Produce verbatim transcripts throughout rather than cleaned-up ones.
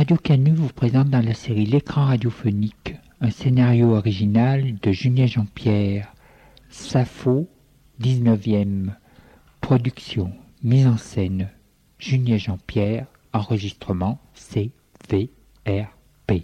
Radio Canu vous présente dans la série L'écran radiophonique un scénario original de Julien Jean-Pierre, Sappho, dix-neuvième, production, mise en scène, Julien Jean-Pierre, enregistrement C V R P.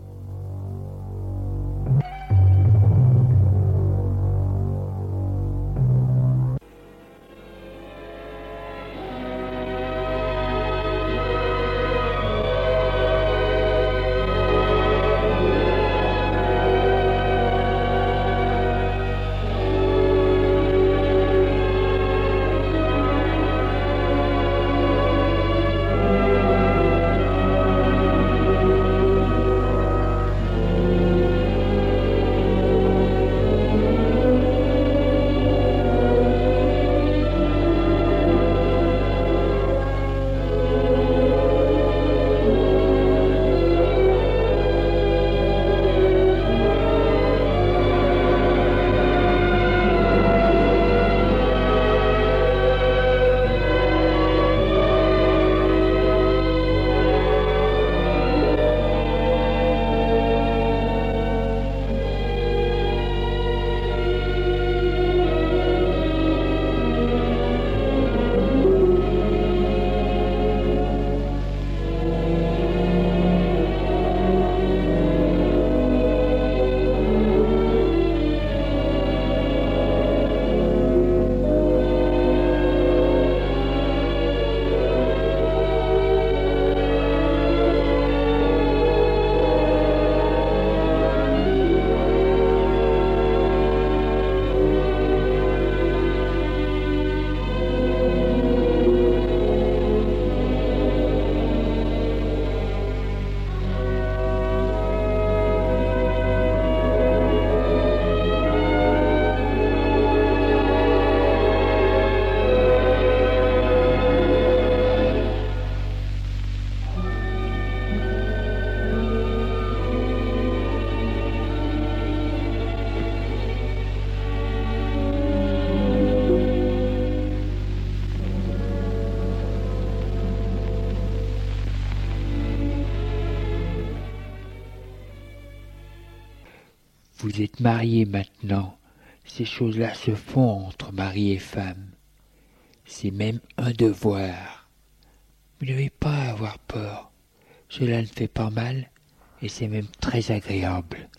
Vous êtes mariés maintenant, ces choses-là se font entre mari et femme. C'est même un devoir. Vous n'avez pas à avoir peur, cela ne fait pas mal et c'est même très agréable.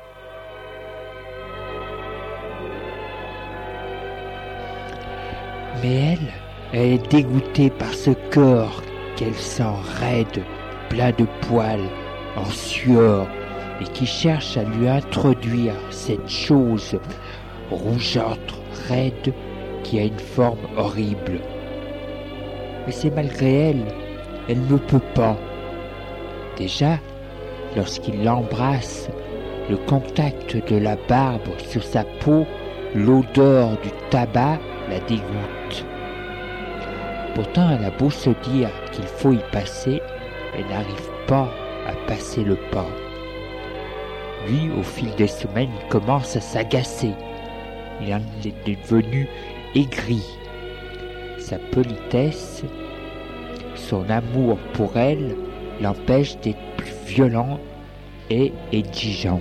Mais elle, elle est dégoûtée par ce corps qu'elle sent raide, plein de poils, en sueur, et qui cherche à lui introduire cette chose rougeâtre, raide, qui a une forme horrible. Mais c'est malgré elle, elle ne peut pas. Déjà, lorsqu'il l'embrasse, le contact de la barbe sur sa peau, l'odeur du tabac la dégoûte. Pourtant, elle a beau se dire qu'il faut y passer, elle n'arrive pas à passer le pas. Lui, au fil des semaines, il commence à s'agacer. Il en est devenu aigri. Sa politesse, son amour pour elle, l'empêche d'être plus violent et exigeant.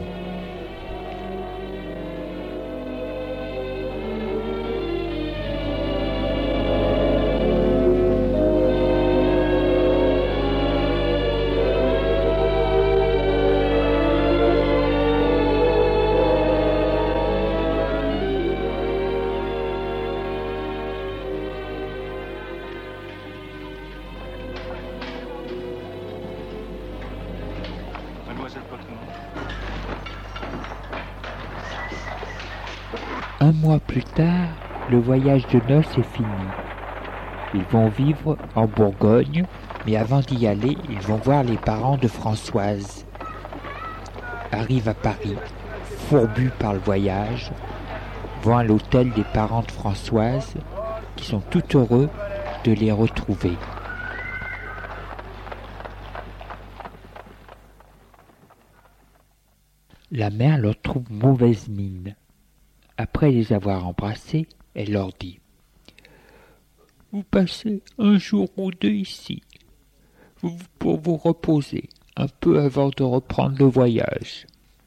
Un mois plus tard, le voyage de noces est fini. Ils vont vivre en Bourgogne, mais avant d'y aller, ils vont voir les parents de Françoise. Arrivent à Paris, fourbus par le voyage, vont à l'hôtel des parents de Françoise, qui sont tout heureux de les retrouver. La mère leur trouve mauvaise mine. Après les avoir embrassés, elle leur dit « Vous passez un jour ou deux ici, vous, pour vous reposer. un peu avant de reprendre le voyage.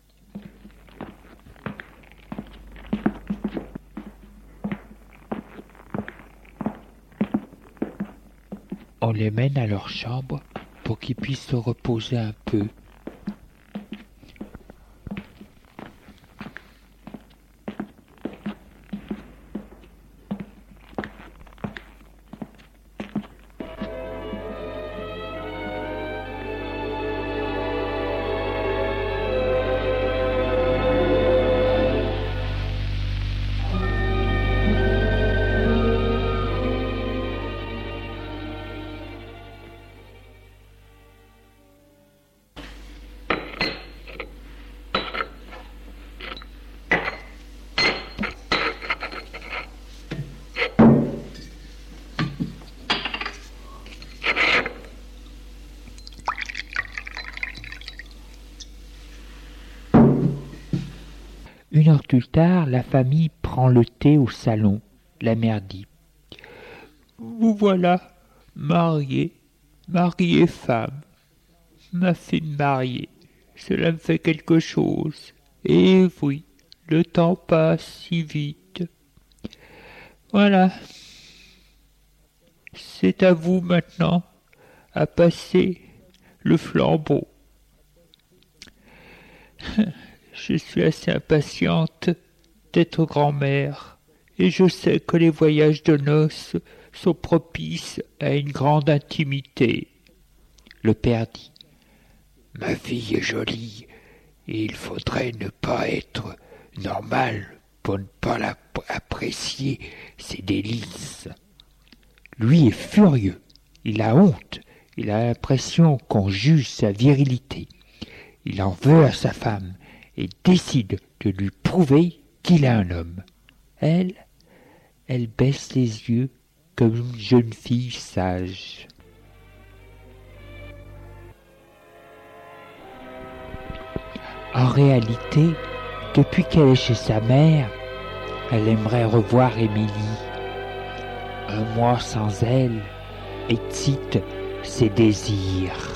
On les mène à leur chambre pour qu'ils puissent se reposer un peu. Une heure plus tard, la famille prend le thé au salon. La mère dit « Vous voilà, mariée, mariée femme, ma fille mariée, cela me fait quelque chose. Et oui, le temps passe si vite. Voilà, c'est à vous maintenant à passer le flambeau. » Je suis assez impatiente d'être grand-mère, et je sais que les voyages de noces sont propices à une grande intimité. Le père dit « Ma fille est jolie, et il faudrait ne pas être normal pour ne pas apprécier ses délices. » Lui est furieux, il a honte, il a l'impression qu'on juge sa virilité. Il en veut à sa femme, et décide de lui prouver qu'il est un homme. Elle, elle baisse les yeux comme une jeune fille sage. En réalité, depuis qu'elle est chez sa mère, elle aimerait revoir Émilie. Un mois sans elle excite ses désirs.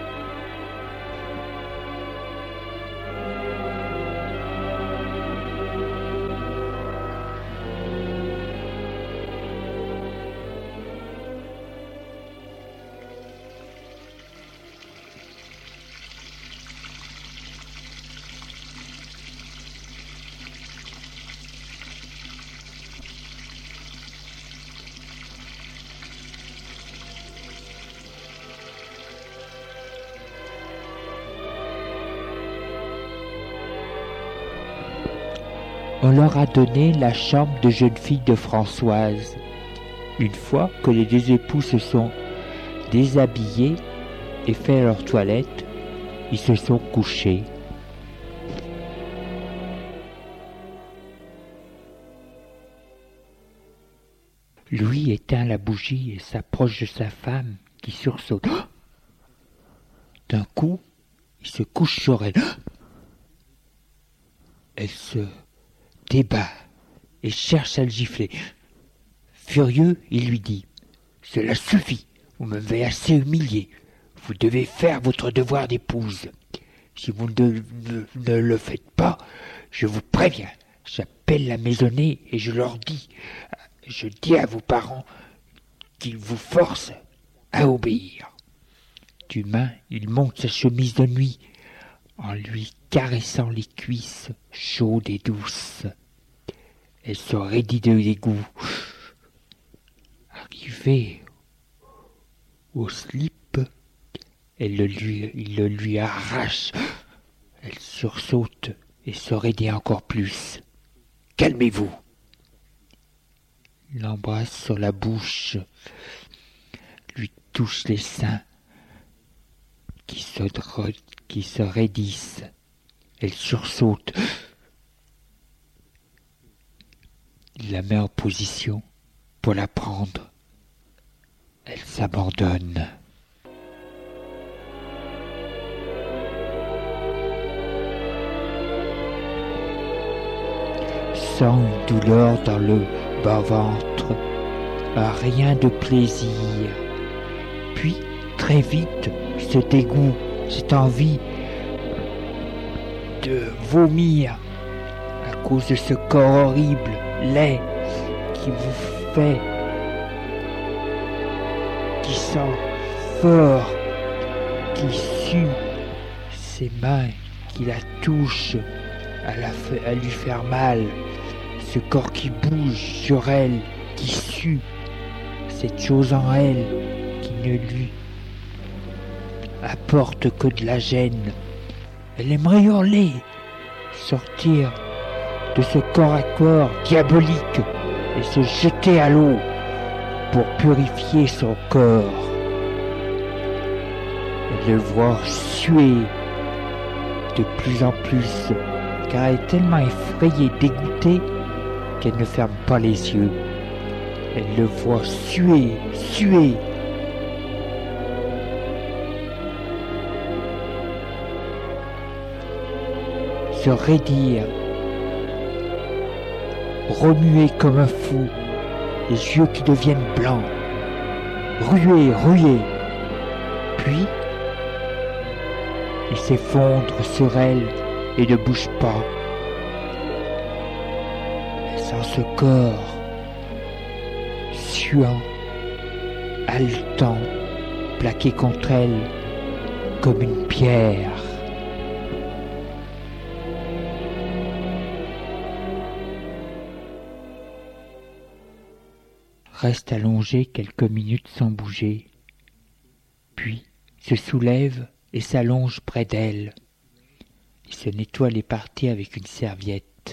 On leur a donné la chambre de jeune fille de Françoise. Une fois que les deux époux se sont déshabillés et fait leur toilette, ils se sont couchés. Louis éteint la bougie et s'approche de sa femme qui sursaute. D'un coup, il se couche sur elle. Elle se débat et cherche à le gifler. Furieux, il lui dit « Cela suffit, vous m'avez assez humilié. Vous devez faire votre devoir d'épouse. Si vous ne, ne, ne le faites pas, je vous préviens, j'appelle la maisonnée et je leur dis, je dis à vos parents qu'ils vous forcent à obéir. » D'une main, il monte sa chemise de nuit en lui caressant les cuisses chaudes et douces. Elle se raidit de dégoût. Arrivée au slip, elle le lui, il le lui arrache. Elle sursaute et se raidit encore plus. « Calmez-vous !» Il l'embrasse sur la bouche, lui touche les seins qui se, qui se raidissent. Elle sursaute. Il la met en position pour la prendre. Elle s'abandonne. Sans une douleur dans le bas-ventre, rien de plaisir. Puis, très vite, ce dégoût cette envie de vomir à cause de ce corps horrible, laid, qui vous fait, qui sent fort, qui sue ses mains, qui la touchent à, la, à lui faire mal, ce corps qui bouge sur elle, qui sue, cette chose en elle qui ne lui apporte que de la gêne. Elle aimerait hurler, sortir de ce corps à corps diabolique et se jeter à l'eau pour purifier son corps. Elle le voit suer de plus en plus, car elle est tellement effrayée, dégoûtée, qu'elle ne ferme pas les yeux. Elle le voit suer, suer. Se raidir, remuer comme un fou, les yeux qui deviennent blancs, ruer, ruer, puis il s'effondre sur elle et ne bouge pas. Elle sent ce corps suant, haletant, plaqué contre elle comme une pierre. Reste allongé quelques minutes sans bouger, puis se soulève et s'allonge près d'elle. Il se nettoie les parties avec une serviette.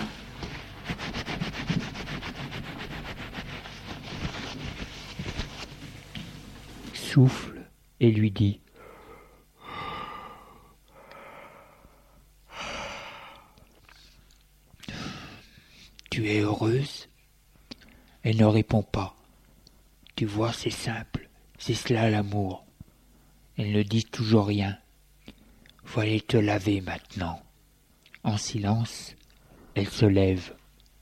Souffle et lui dit : « Tu es heureuse ? » Elle ne répond pas. Tu vois, c'est simple, c'est cela l'amour. Elle ne dit toujours rien. Faut aller te laver maintenant. En silence, elle se lève.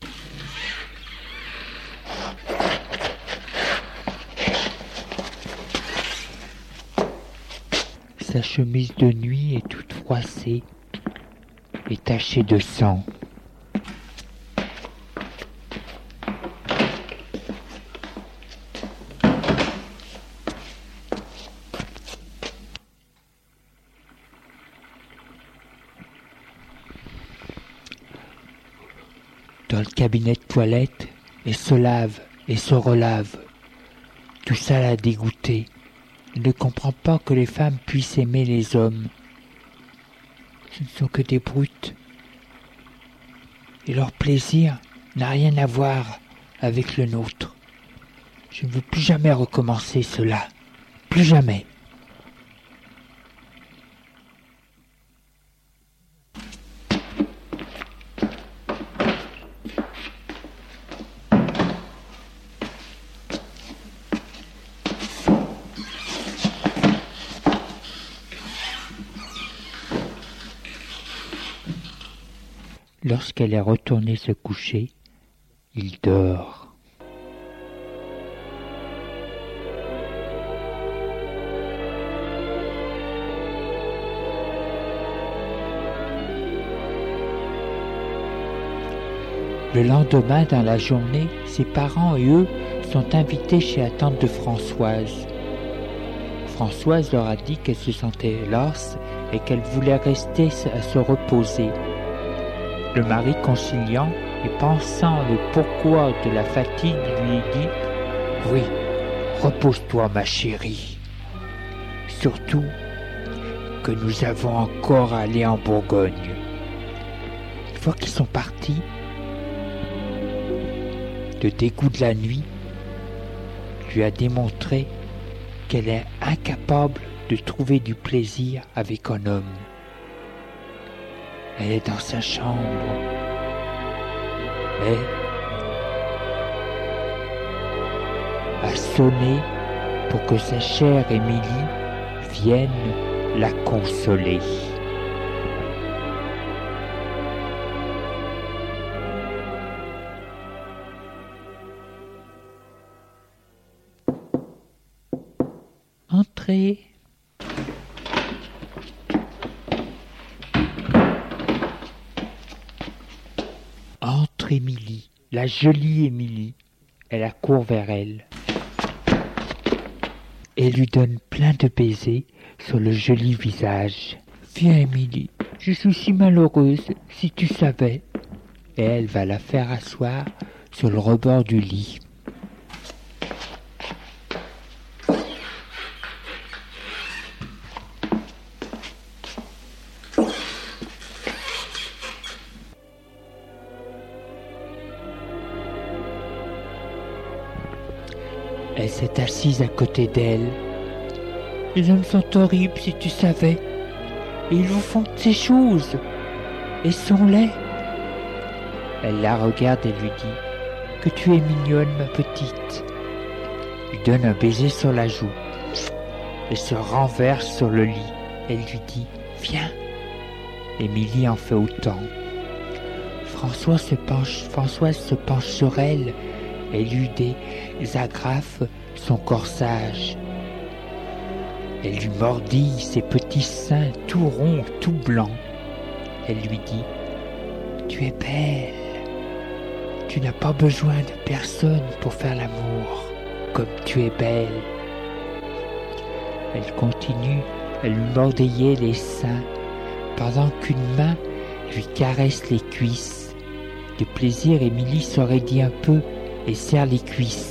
Sa chemise de nuit est toute froissée et tachée de sang. Dans le cabinet de toilette, elle se lave et se relave. Tout ça l'a dégoûtée. Elle ne comprend pas que les femmes puissent aimer les hommes. Ce ne sont que des brutes. Et leur plaisir n'a rien à voir avec le nôtre. Je ne veux plus jamais recommencer cela. Plus jamais. Lorsqu'elle est retournée se coucher, il dort. Le lendemain, dans la journée, ses parents et eux sont invités chez la tante de Françoise. Françoise leur a dit qu'elle se sentait lasse et qu'elle voulait rester à se reposer. Le mari conciliant et pensant le pourquoi de la fatigue lui dit « Oui, repose-toi ma chérie. Surtout que nous avons encore à aller en Bourgogne. » Une fois qu'ils sont partis, le dégoût de la nuit lui a démontré qu'elle est incapable de trouver du plaisir avec un homme. Elle est dans sa chambre et a sonné pour que sa chère Émilie vienne la consoler. Entrez. notre Émilie, la jolie Émilie. Elle accourt vers elle et lui donne plein de baisers sur le joli visage. « Viens, Émilie, je suis si malheureuse, si tu savais. » Et elle va la faire asseoir sur le rebord du lit. Elle s'est assise à côté d'elle. « Les hommes sont horribles, si tu savais. Et ils vous font ces choses. Et sont laids. » Elle la regarde et lui dit « Que tu es mignonne, ma petite. » Lui donne un baiser sur la joue. Elle se renverse sur le lit. Elle lui dit « Viens. » Émilie en fait autant. François se penche, Françoise se penche sur elle et lui désagrafe son corsage. Elle lui mordille ses petits seins tout ronds, tout blancs. Elle lui dit « Tu es belle. Tu n'as pas besoin de personne pour faire l'amour, comme tu es belle. » Elle continue à lui mordiller les seins, pendant qu'une main lui caresse les cuisses. De plaisir, Émilie se raidit un peu et serre les cuisses.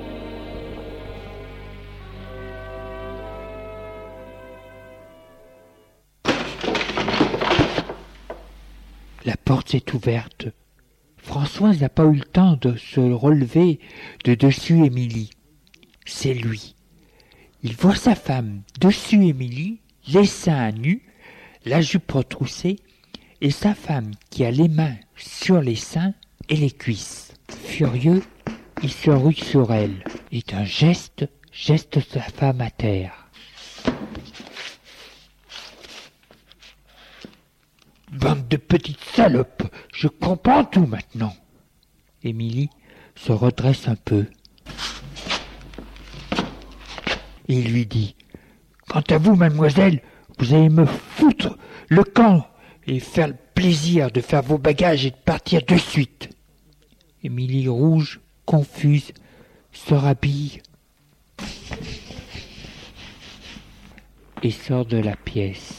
La porte s'est ouverte. Françoise n'a pas eu le temps de se relever de dessus Émilie. C'est lui. Il voit sa femme dessus Émilie, les seins nus, la jupe retroussée, et sa femme qui a les mains sur les seins et les cuisses. Furieux, il se rue sur elle, et d'un geste, geste sa femme à terre. Bande de petites salopes, je comprends tout maintenant. Émilie se redresse un peu. Et il lui dit « Quant à vous, mademoiselle, vous allez me foutre le camp et faire le plaisir de faire vos bagages et de partir de suite. » Émilie, rouge, confuse, se rhabille et sort de la pièce.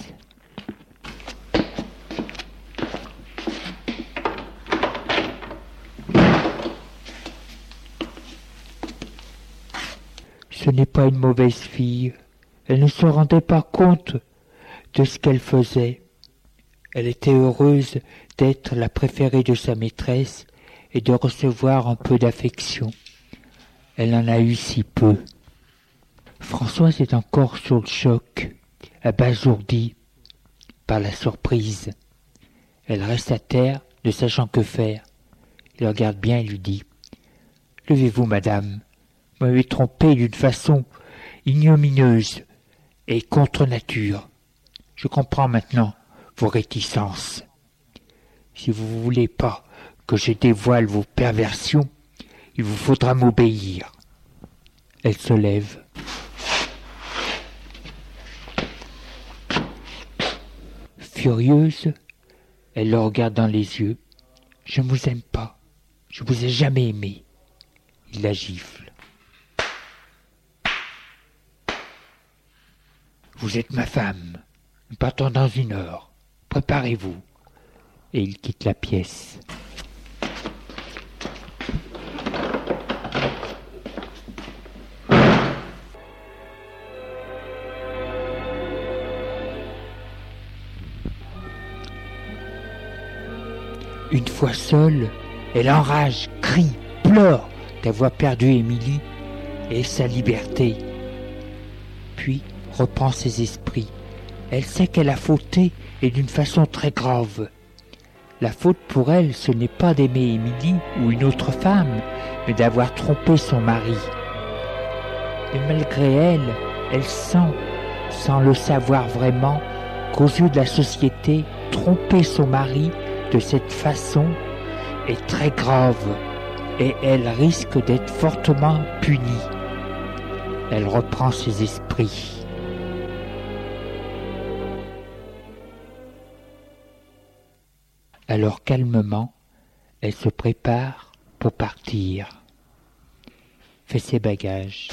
Ce n'est pas une mauvaise fille. Elle ne se rendait pas compte de ce qu'elle faisait. Elle était heureuse d'être la préférée de sa maîtresse et de recevoir un peu d'affection. Elle en a eu si peu. Françoise est encore sur le choc, abasourdie par la surprise. Elle reste à terre, ne sachant que faire. Il regarde bien et lui dit « Levez-vous, madame. Vous m'avez trompé d'une façon ignominieuse et contre nature. Je comprends maintenant vos réticences. Si vous ne voulez pas que je dévoile vos perversions, il vous faudra m'obéir. » Elle se lève. Furieuse, elle le regarde dans les yeux. « Je ne vous aime pas. Je vous ai jamais aimé. » Il la gifle. « Vous êtes ma femme. Nous partons dans une heure. Préparez-vous. » Et il quitte la pièce. Une fois seule, elle enrage, crie, pleure d'avoir perdu Émilie et sa liberté. Puis reprend ses esprits. Elle sait qu'elle a fauté et d'une façon très grave. La faute pour elle, ce n'est pas d'aimer Émilie ou une autre femme, mais d'avoir trompé son mari. Et malgré elle, elle sent, sans le savoir vraiment, qu'aux yeux de la société, tromper son mari de cette façon est très grave et elle risque d'être fortement punie. Elle reprend ses esprits. Alors calmement, Elle se prépare pour partir. Fait ses bagages.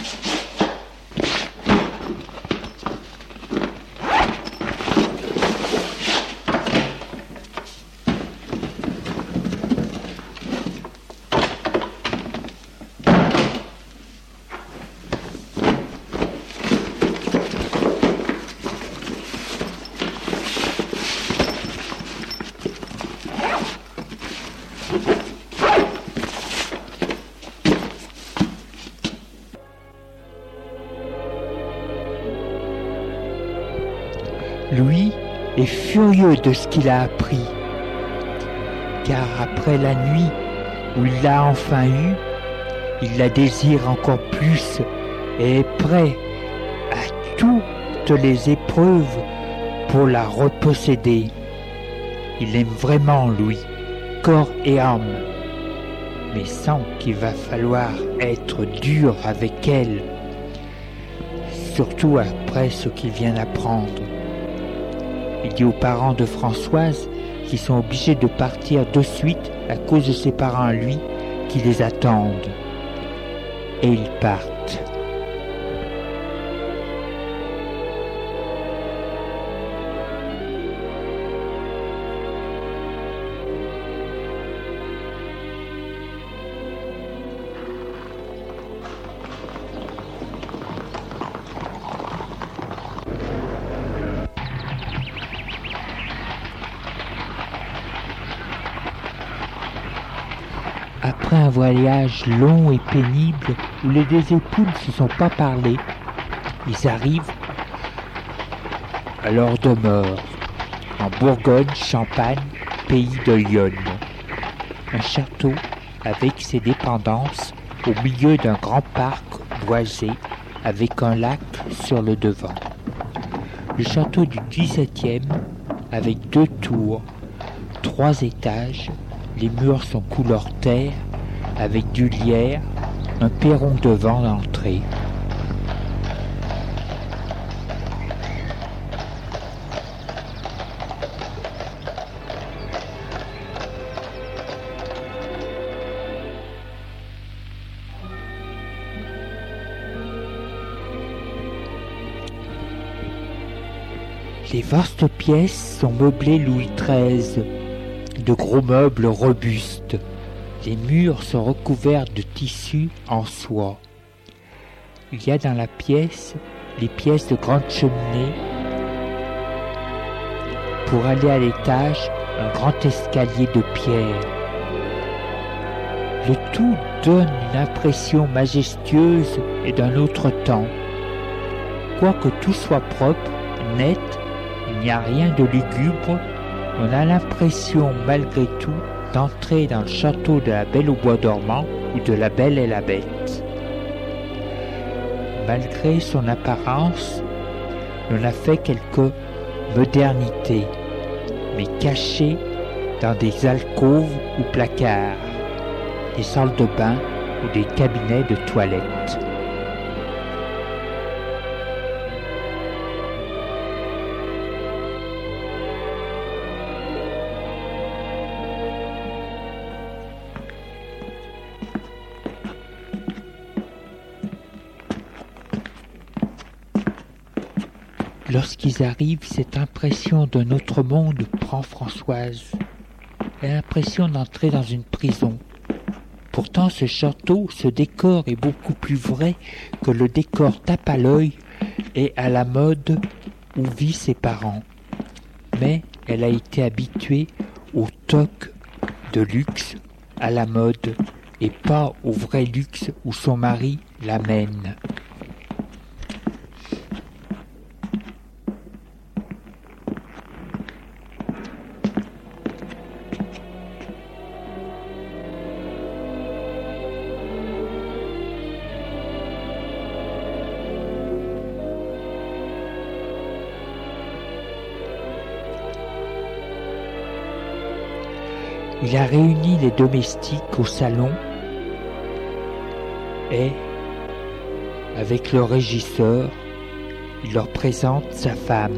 Lui est furieux de ce qu'il a appris, car après la nuit où il l'a enfin eue, il la désire encore plus et est prêt à toutes les épreuves pour la reposséder. Il aime vraiment Louis, corps et âme, mais sent qu'il va falloir être dur avec elle, surtout après ce qu'il vient d'apprendre. Il dit aux parents de Françoise qu'ils sont obligés de partir de suite à cause de ses parents à lui qui les attendent. Et ils partent. Après un voyage long et pénible où les deux époux ne se sont pas parlé, ils arrivent à leur demeure, en Bourgogne-Champagne, pays de Lyon. Un château avec ses dépendances au milieu d'un grand parc boisé avec un lac sur le devant. Le château du dix-septième avec deux tours, trois étages. Les murs sont couleur terre, avec du lierre, un perron devant l'entrée. Les vastes pièces sont meublées Louis treize, de gros meubles robustes. Les murs sont recouverts de tissus en soie. Il y a dans la pièce les pièces de grande cheminée. Pour aller à l'étage, un grand escalier de pierre. Le tout donne une impression majestueuse et d'un autre temps. Quoique tout soit propre, net, il n'y a rien de lugubre. On a l'impression, malgré tout, d'entrer dans le château de la Belle au bois dormant ou de la Belle et la Bête. Malgré son apparence, on a fait quelques modernités, mais cachées dans des alcôves ou placards, des salles de bain ou des cabinets de toilette. Lorsqu'ils arrivent, cette impression d'un autre monde prend Françoise. Elle a l'impression d'entrer dans une prison. Pourtant, ce château, ce décor est beaucoup plus vrai que le décor tape à l'œil et à la mode où vivent ses parents. Mais elle a été habituée au toc de luxe, à la mode, et pas au vrai luxe où son mari l'amène. Il a réuni les domestiques au salon et, avec le régisseur, il leur présente sa femme.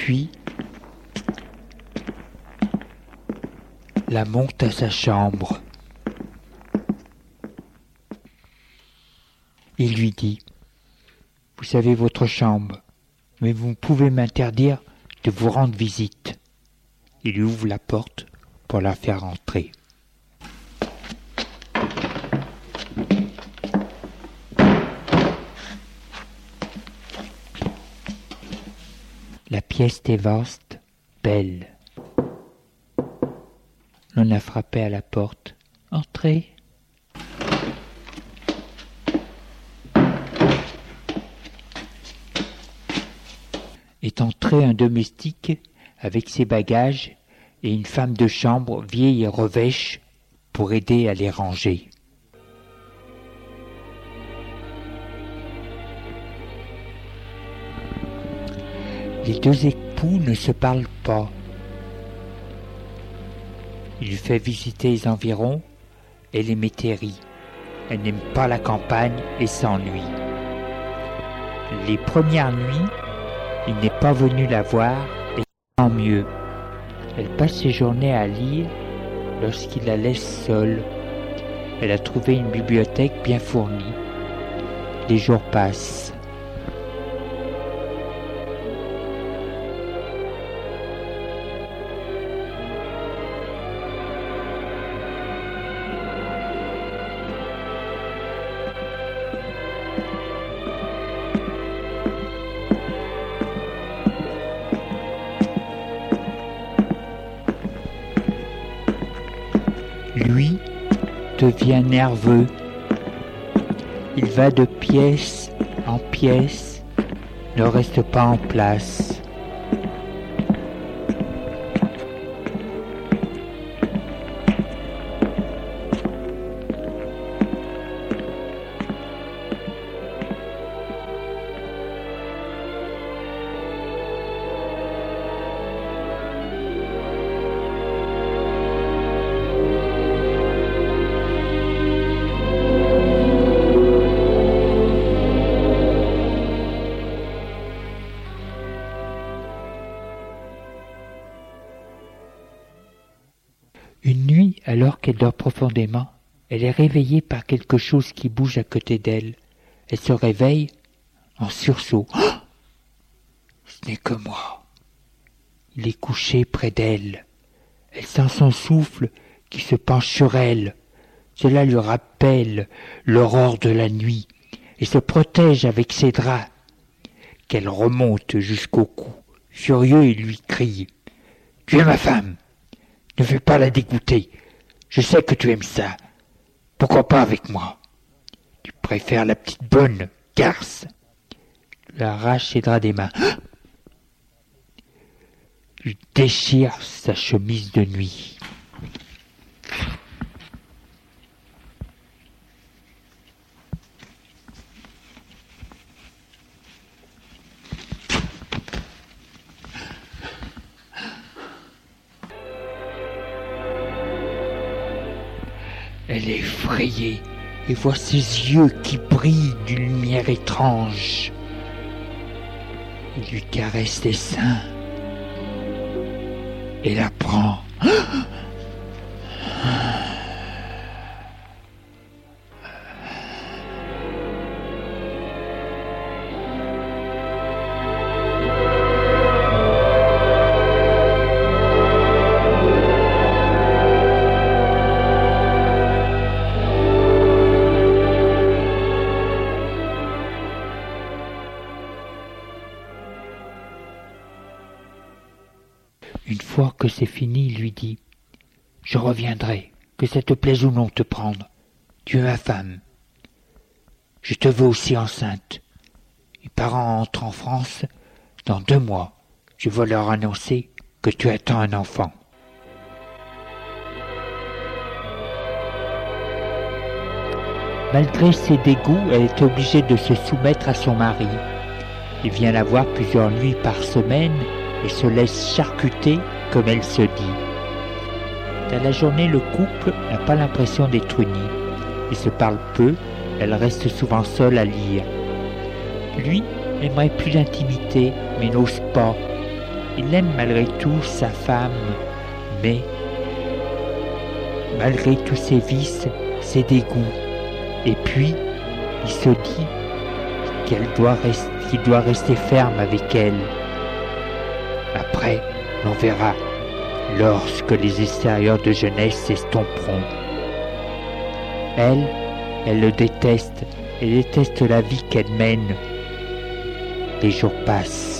Puis, la monte à sa chambre. Il lui dit « Vous savez votre chambre, mais vous pouvez m'interdire de vous rendre visite. » Il lui ouvre la porte pour la faire entrer. La pièce était vaste, belle. L'on a frappé à la porte. « Entrez !» Est entré un domestique avec ses bagages et une femme de chambre vieille et revêche pour aider à les ranger. Les deux époux ne se parlent pas. Il lui fait visiter les environs et les métairies. Elle n'aime pas la campagne et s'ennuie. Les premières nuits, il n'est pas venu la voir et tant mieux. Elle passe ses journées à lire lorsqu'il la laisse seule. Elle a trouvé une bibliothèque bien fournie. Les jours passent. Lui devient nerveux. Il va de pièce en pièce, ne reste pas en place. Une nuit, alors qu'elle dort profondément, elle est réveillée par quelque chose qui bouge à côté d'elle. Elle se réveille en sursaut. Oh ! Ce n'est que moi. Il est couché près d'elle. Elle sent son souffle qui se penche sur elle. Cela lui rappelle l'aurore de la nuit et se protège avec ses draps. Qu'elle remonte jusqu'au cou. Furieux, il lui crie « Tu es ma femme ! Ne veux pas la dégoûter. Je sais que tu aimes ça. Pourquoi pas avec moi? Tu préfères la petite bonne garce. » Lui arrache ses draps des mains. Lui déchire sa chemise de nuit. Elle est effrayée et voit ses yeux qui brillent d'une lumière étrange. Il lui caresse les seins et la prend. Une fois que c'est fini, il lui dit « Je reviendrai, que ça te plaise ou non te prendre. Tu es ma femme. Je te veux aussi enceinte. Mes parents entrent en France dans deux mois. Je veux leur annoncer que tu attends un enfant. » Malgré ses dégoûts, elle est obligée de se soumettre à son mari. Il vient la voir plusieurs nuits par semaine et se laisse charcuter comme elle se dit. Dans la journée, le couple n'a pas l'impression d'être uni. Ils se parlent peu, elle reste souvent seule à lire. Lui aimerait plus d'intimité, mais n'ose pas. il aime malgré tout sa femme, mais malgré tous ses vices, ses dégoûts. Et puis, il se dit qu'elle doit rester, qu'il doit rester ferme avec elle. Après, l'on verra, lorsque les extérieurs de jeunesse s'estomperont. Elle, elle le déteste, elle déteste la vie qu'elle mène. Les jours passent.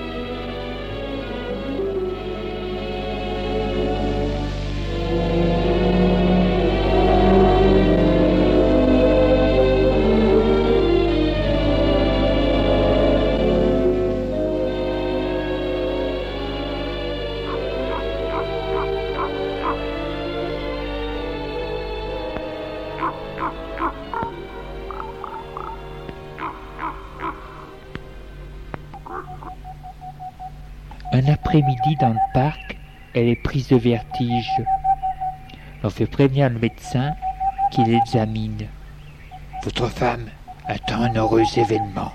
Un après-midi dans le parc, elle est prise de vertige. On fait prévenir le médecin qui l'examine. Votre femme attend un heureux événement.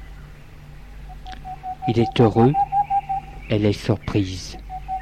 Il est heureux, elle est surprise.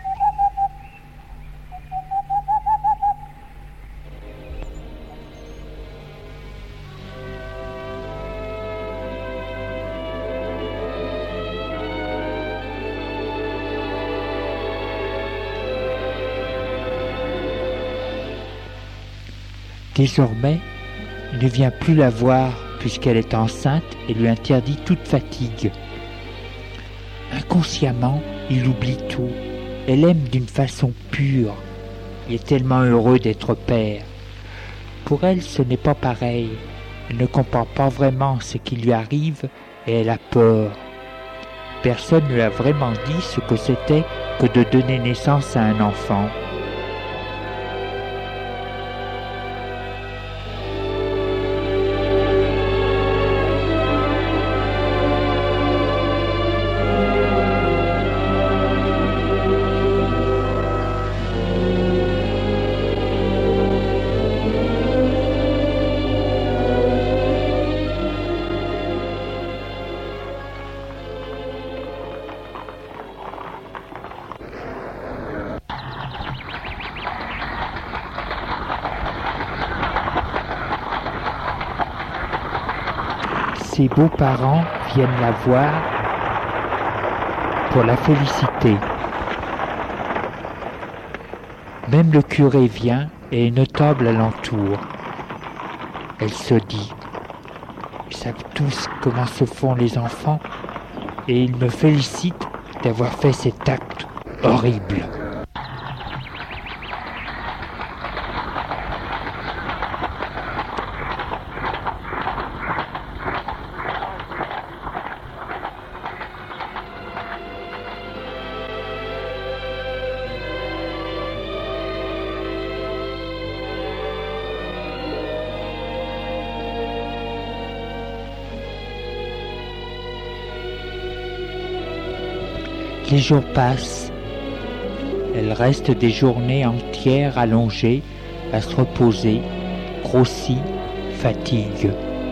Désormais, il ne vient plus la voir puisqu'elle est enceinte et lui interdit toute fatigue. Inconsciemment, il oublie tout. Elle aime d'une façon pure. Il est tellement heureux d'être père. Pour elle, ce n'est pas pareil. Elle ne comprend pas vraiment ce qui lui arrive et elle a peur. Personne ne lui a vraiment dit ce que c'était que de donner naissance à un enfant. Ses beaux-parents viennent la voir pour la féliciter. Même le curé vient et une table l'entoure. Elle se dit, ils savent tous comment se font les enfants et ils me félicitent d'avoir fait cet acte horrible. Les jours passent. Elle reste des journées entières allongée, à se reposer, grossit, fatigue.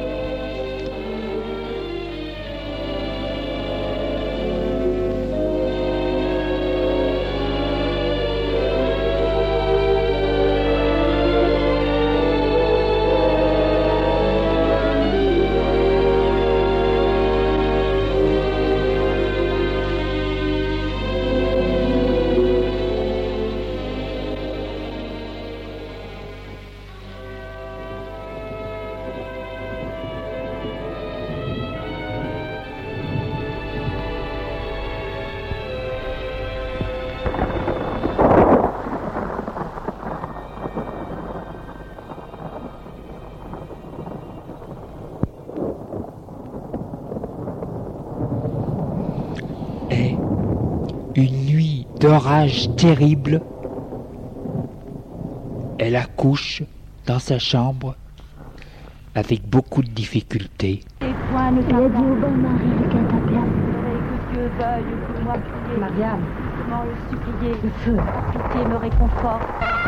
Une nuit d'orage terrible, elle accouche dans sa chambre avec beaucoup de difficultés. Et point ne t'a dit au bon mari de qu'elle t'appelle. Que Dieu veuille pour moi prier. Mariam, comment le supplier. Le feu. Pitié me réconforte.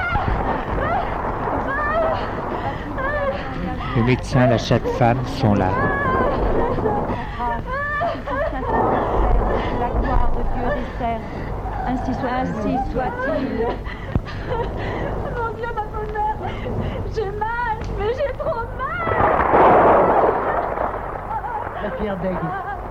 Le médecin, la sage-femme sont là. La gloire de Dieu dessert. Ainsi soit, ainsi soit-il. Mon Dieu, ma bonne mère, j'ai mal, mais j'ai trop mal. La pierre d'aigle.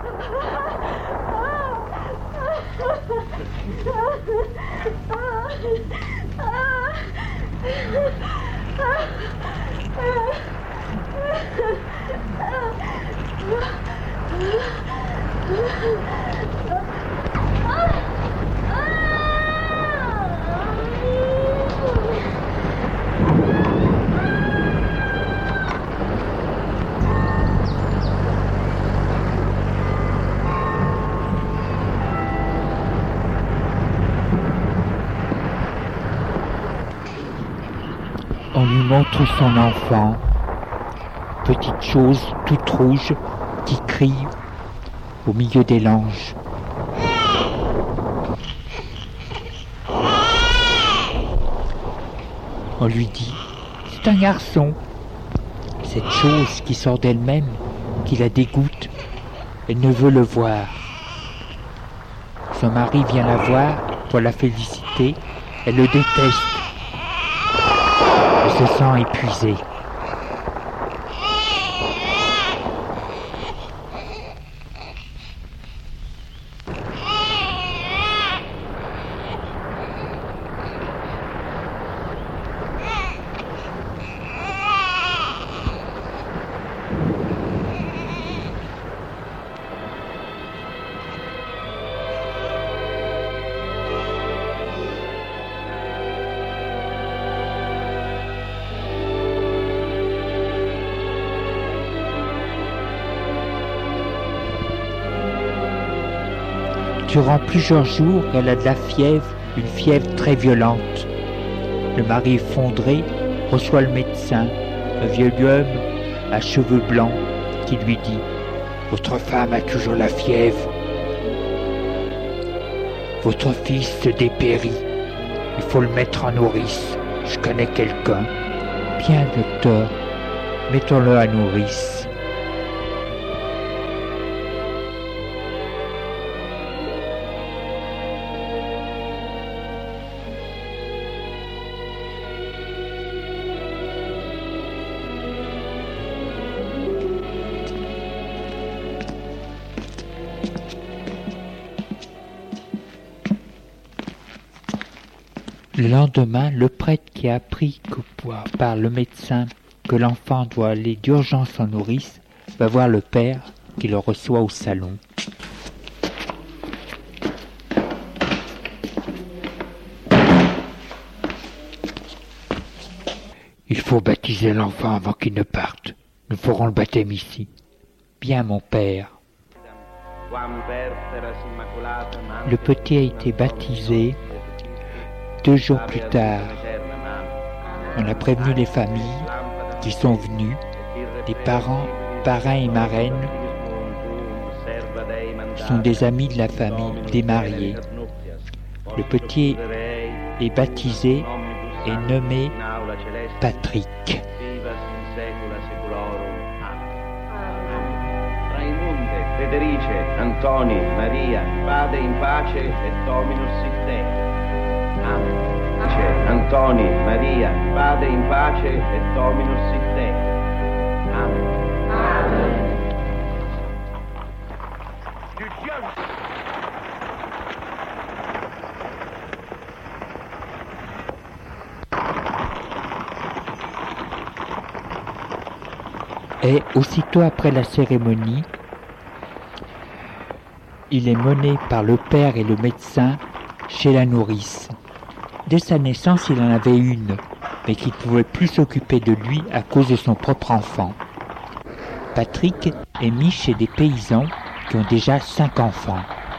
On lui montre son enfant, petite chose toute rouge qui crie au milieu des langes. On lui dit, c'est un garçon. Cette chose qui sort d'elle-même, qui la dégoûte, elle ne veut le voir. Son mari vient la voir pour la féliciter, elle le déteste. Elle se sent épuisée. Durant plusieurs jours, elle a de la fièvre, une fièvre très violente. Le mari effondré reçoit le médecin, un vieux homme à cheveux blancs, qui lui dit « Votre femme a toujours la fièvre. Votre fils se dépérit. Il faut le mettre en nourrice. Je connais quelqu'un. » « Bien, docteur, mettons-le à nourrice. » Le lendemain, le prêtre qui a appris que par le médecin que l'enfant doit aller d'urgence en nourrice va voir le père qui le reçoit au salon. Il faut baptiser l'enfant avant qu'il ne parte. Nous ferons le baptême ici. Bien, mon père. Le petit a été baptisé. Deux jours plus tard, on a prévenu les familles qui sont venues, les parents, parrains et marraines sont des amis de la famille, des mariés. Le petit est baptisé et nommé Patrick. Federice, Antoni, Maria, vade in pace et Dominus sit te. Amen. Antoni, Maria, vade in pace et Dominus sit te. Amen. Amen. Et aussitôt après la cérémonie, il est mené par le père et le médecin chez la nourrice. Dès sa naissance, il en avait une, mais qui ne pouvait plus s'occuper de lui à cause de son propre enfant. Patrick est mis chez des paysans qui ont déjà cinq enfants.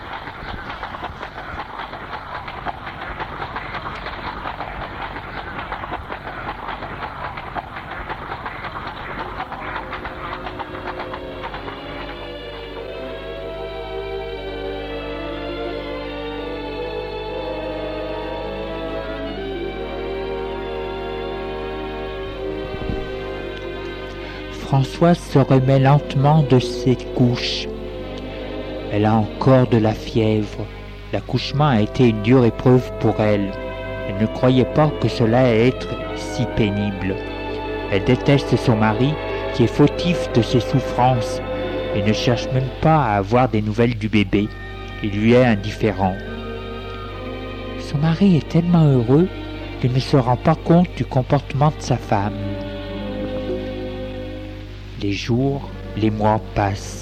Françoise se remet lentement de ses couches. Elle a encore de la fièvre. l'accouchement a été une dure épreuve pour elle. Elle ne croyait pas que cela allait être si pénible. Elle déteste son mari qui est fautif de ses souffrances et ne cherche même pas à avoir des nouvelles du bébé. Il lui est indifférent. Son mari est tellement heureux qu'il ne se rend pas compte du comportement de sa femme. Les jours, les mois passent.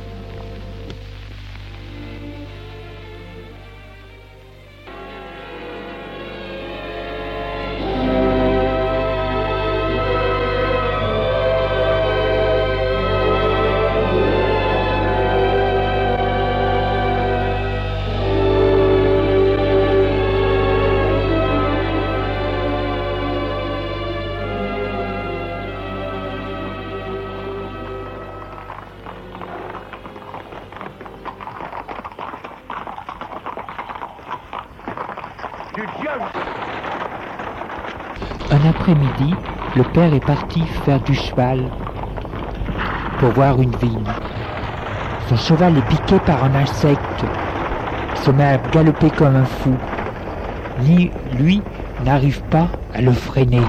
Un après-midi, le père est parti faire du cheval pour voir une vigne. Son cheval est piqué par un insecte. Il se met à galoper comme un fou. Ni lui n'arrive pas à le freiner.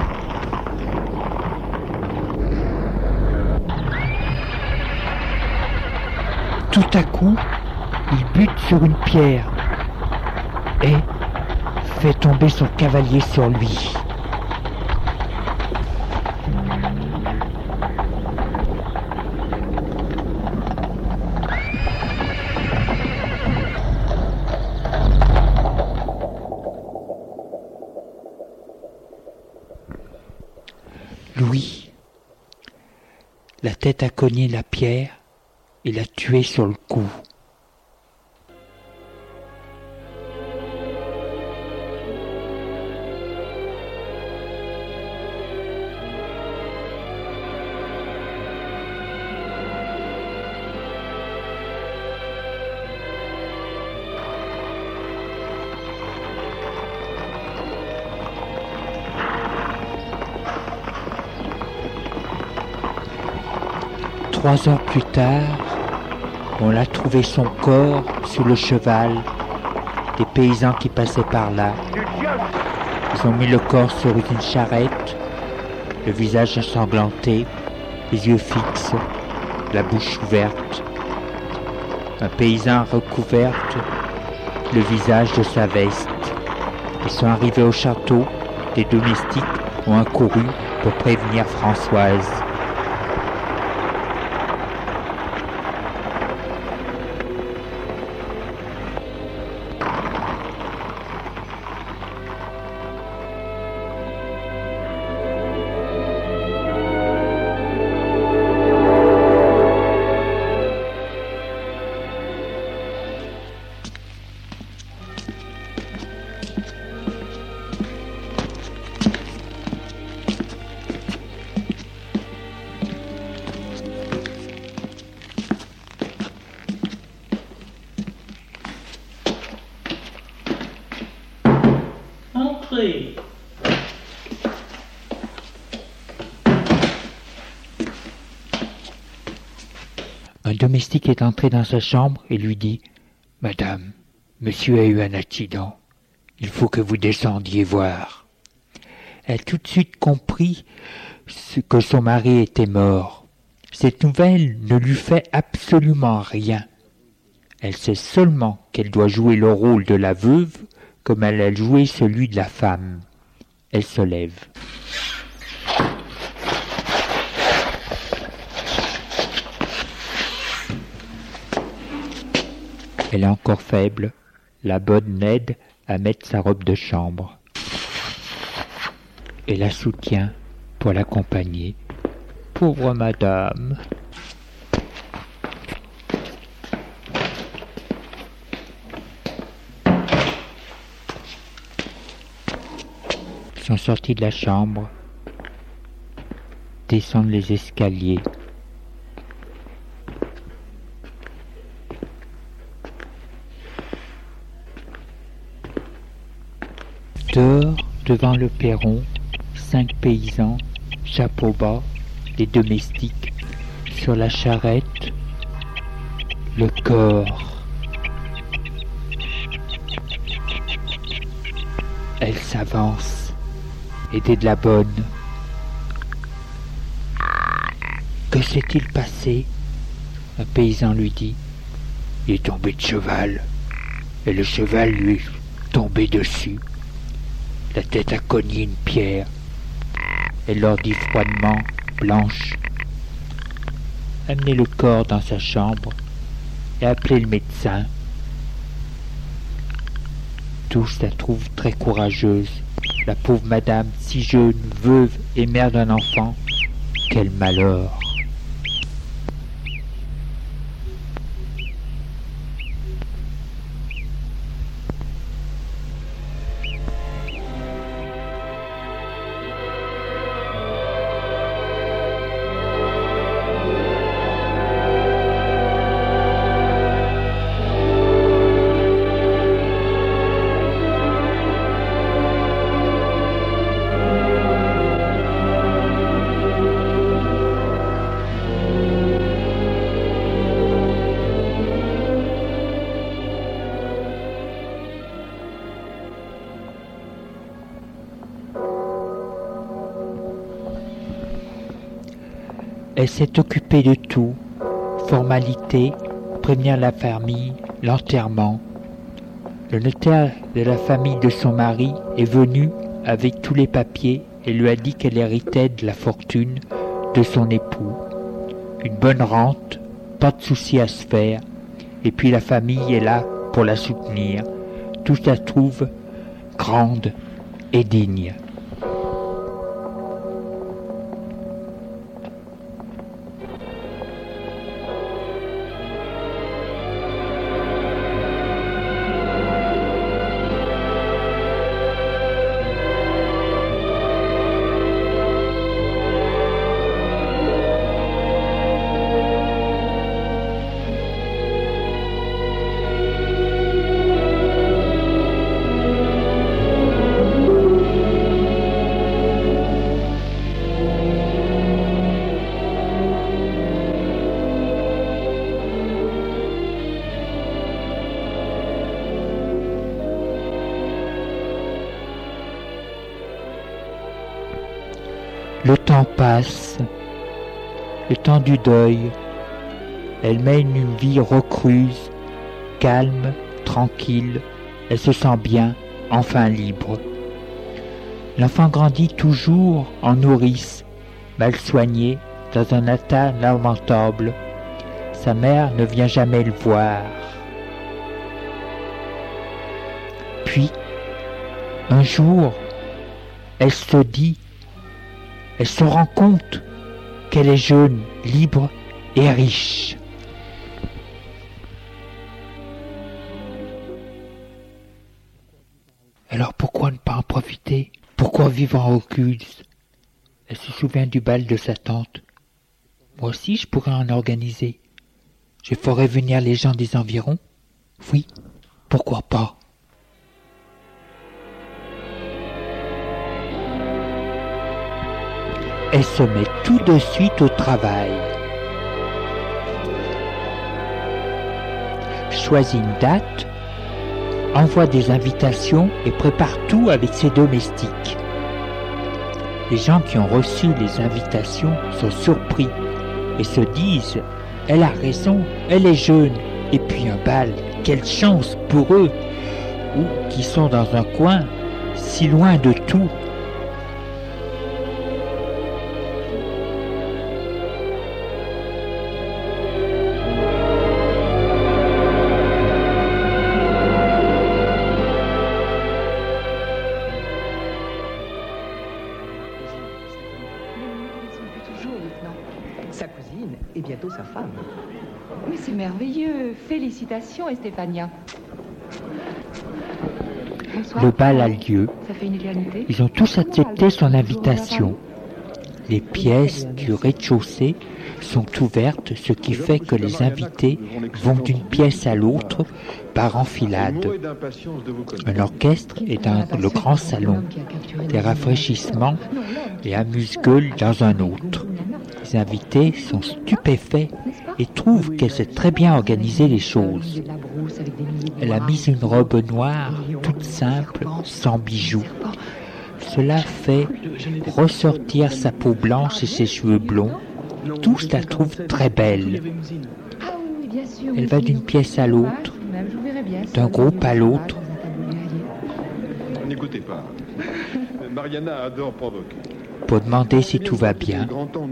Tout à coup, il bute sur une pierre et fait tomber son cavalier sur lui. Louis, la tête a cogné la pierre et l'a tué sur le coup. Trois heures plus tard, on a trouvé son corps sous le cheval des paysans qui passaient par là. Ils ont mis le corps sur une charrette, le visage ensanglanté, les yeux fixes, la bouche ouverte. Un paysan a recouvert le visage de sa veste. Ils sont arrivés au château, les domestiques ont accouru pour prévenir Françoise. Entrez. Un domestique est entré dans sa chambre et lui dit « Madame, monsieur a eu un accident. Il faut que vous descendiez voir. » Elle a tout de suite compris que son mari était mort. Cette nouvelle ne lui fait absolument rien. Elle sait seulement qu'elle doit jouer le rôle de la veuve comme elle a joué celui de la femme. Elle se lève. Elle est encore faible. La bonne l'aide à mettre sa robe de chambre et la soutient pour l'accompagner. Pauvre madame. Ils sont sortis de la chambre, descendent les escaliers. Dehors, devant le perron, cinq paysans, chapeau bas, les domestiques, sur la charrette, le corps. Elle s'avance, aidée de la bonne. Que s'est-il passé? Un paysan lui dit. Il est tombé de cheval, et le cheval lui est tombé dessus. La tête a cogné une pierre. Elle leur dit froidement, Blanche, amenez le corps dans sa chambre et appelez le médecin. Tous la trouvent très courageuse, la pauvre madame, si jeune, veuve et mère d'un enfant. Quel malheur! Elle s'est occupée de tout, formalité, prévenir la famille, l'enterrement. Le notaire de la famille de son mari est venu avec tous les papiers et lui a dit qu'elle héritait de la fortune de son époux. Une bonne rente, pas de soucis à se faire, et puis la famille est là pour la soutenir. Tout la trouve grande et digne. Le temps passe, le temps du deuil. Elle mène une vie recluse, calme, tranquille. Elle se sent bien, enfin libre. L'enfant grandit toujours en nourrice, mal soigné, dans un état lamentable. Sa mère ne vient jamais le voir. Puis, un jour, elle se dit, elle se rend compte qu'elle est jeune, libre et riche. Alors pourquoi ne pas en profiter? Pourquoi vivre en recluse? Elle se souvient du bal de sa tante. Moi aussi je pourrais en organiser. Je ferais venir les gens des environs. Oui, pourquoi pas? Elle se met tout de suite au travail. Choisit une date, envoie des invitations et prépare tout avec ses domestiques. Les gens qui ont reçu les invitations sont surpris et se disent « Elle a raison, elle est jeune, et puis un bal, quelle chance pour eux !» ou qui sont dans un coin, si loin de tout. Sa cousine et bientôt sa femme. Mais c'est merveilleux. Félicitations, Estefania. Bonsoir. Le bal a lieu. Ça fait une éternité. Ils ont tous accepté son invitation. Les pièces du rez-de-chaussée sont ouvertes, ce qui fait que les invités vont d'une pièce à l'autre par enfilade. Un orchestre est dans le grand salon, des rafraîchissements et amuse-gueule dans un autre. Les invités sont stupéfaits et trouvent qu'elle sait très bien organiser les choses. Elle a mis une robe noire toute toute simple, sans bijoux. Cela fait ressortir sa peau blanche et ses cheveux blonds. Tous la trouvent très belle. Elle va d'une pièce à l'autre, d'un groupe à l'autre. N'écoutez pas. Mariana adore provoquer. Pour demander si tout va bien.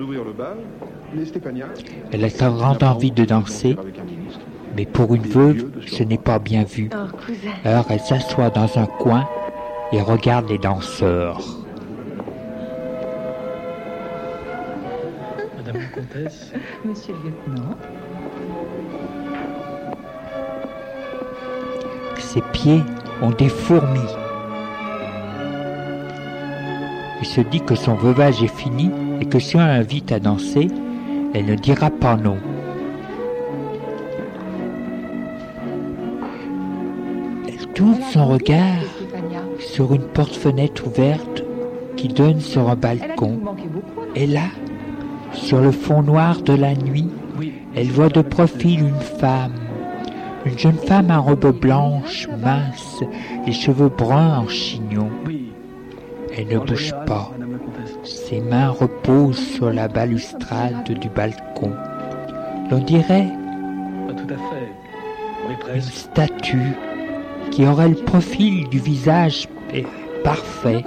Elle a une grande envie de danser, mais pour une veuve, ce n'est pas bien vu. Alors elle s'assoit dans un coin et regarde les danseurs. Madame la comtesse. Monsieur le lieutenant. Ses pieds ont des fourmis. Il se dit que son veuvage est fini et que si on l'invite à danser, elle ne dira pas non. Elle tourne son regard sur une porte-fenêtre ouverte qui donne sur un balcon. Et là, sur le fond noir de la nuit, elle voit de profil une femme. Une jeune femme en robe blanche, mince, les cheveux bruns en chignon. Elle ne bouge pas. Ses mains reposent sur la balustrade du balcon. L'on dirait une statue qui aurait le profil du visage parfait.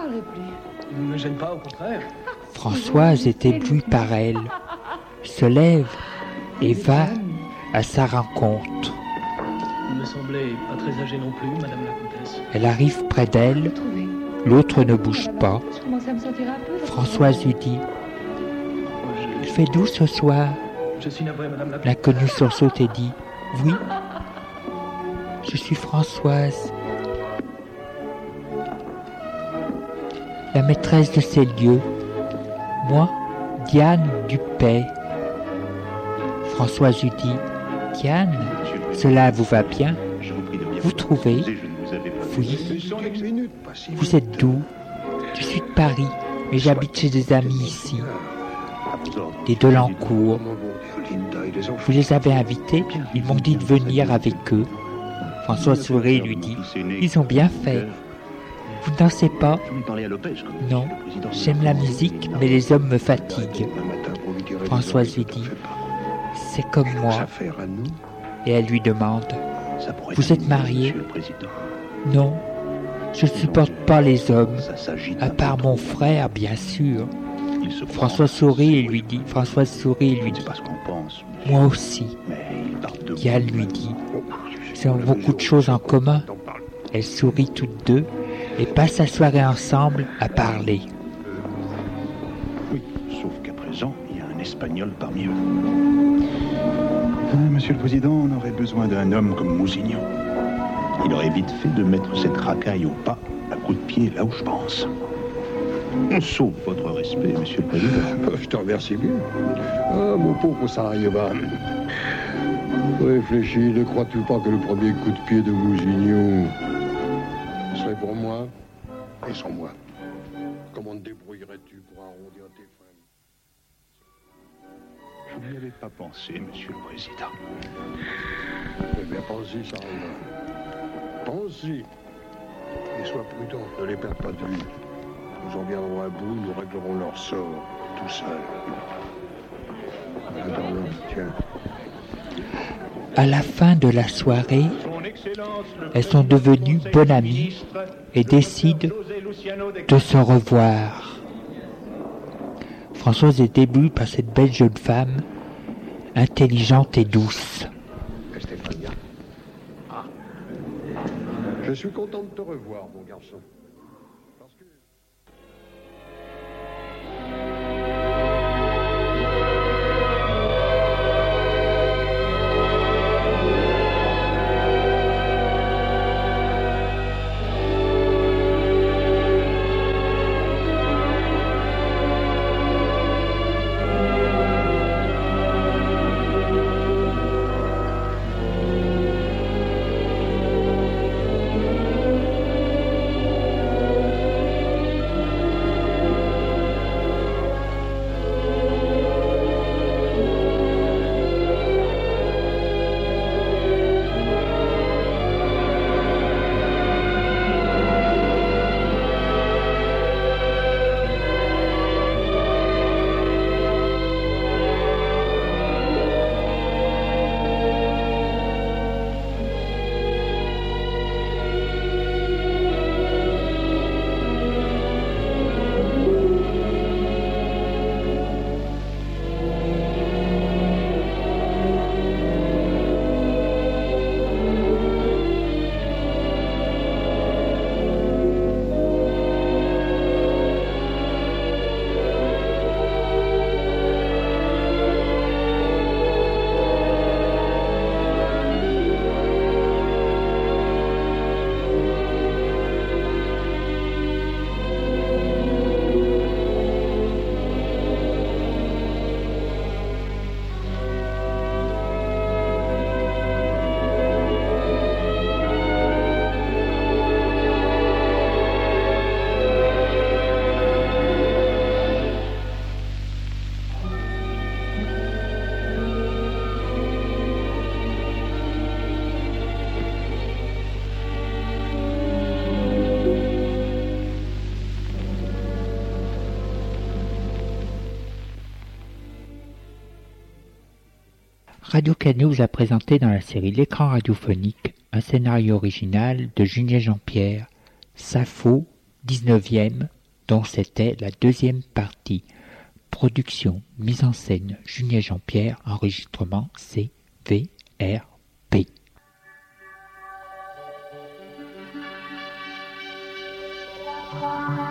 Françoise est éblouie par elle, se lève et va à sa rencontre. Vous me semblez pas très âgée non plus, madame la comtesse. Elle arrive près d'elle. L'autre ne bouge pas. Françoise lui dit « Il fait doux ce soir ?» L'inconnu sursaute et dit « Oui, je suis Françoise, la maîtresse de ces lieux. Moi, Diane Dupay. » Françoise lui dit « Diane, cela vous va bien? Vous trouvez ? Oui. Vous êtes d'où? Je suis de Paris, mais j'habite chez des amis ici, des Delancourt. Vous les avez invités? Ils m'ont dit de venir avec eux. François sourit et lui dit « Ils ont bien fait. Vous ne dansez pas? » Non, j'aime la musique, mais les hommes me fatiguent. Françoise lui dit « C'est comme moi. » Et elle lui demande « Vous êtes marié? » Non, je ne supporte pas les hommes, à part mon frère, bien sûr. François sourit et lui dit, Françoise sourit et lui dit, moi aussi. Diane lui dit, nous avons beaucoup de choses en commun. Elles sourient toutes deux et passent la soirée ensemble à parler. Oui, sauf qu'à présent, il y a un Espagnol parmi eux. Ah, Monsieur le Président, on aurait besoin d'un homme comme Mousignon. Il aurait vite fait de mettre cette racaille au pas, à coup de pied, là où je pense. Sauf votre respect, Monsieur le Président. Je te remercie bien. Ah, mon pauvre Sarajevo. Réfléchis, ne crois-tu pas que le premier coup de pied de Mousignon serait pour moi et sans moi? Comment te débrouillerais-tu pour arrondir tes fins? Je n'y avais pas pensé, Monsieur le Président. Eh bien, pense-y, Sarajevo. Pense-y. Et sois prudent, ne les perds pas de vue. Nous en viendrons à bout, nous réglerons leur sort, tout seuls. Attends, tiens. À la fin de la soirée, elles sont devenues bonnes amies et décident de se revoir. Françoise est éblouie par cette belle jeune femme, intelligente et douce. Stéphania. Ah. Je suis content de te revoir, mon garçon. Parce que... Radio Canu vous a présenté dans la série L'écran radiophonique un scénario original de Julien Jean-Pierre, Sappho, dix-neuvième, dont c'était la deuxième partie. Production, mise en scène, Julien Jean-Pierre, enregistrement C V R P. Thank you.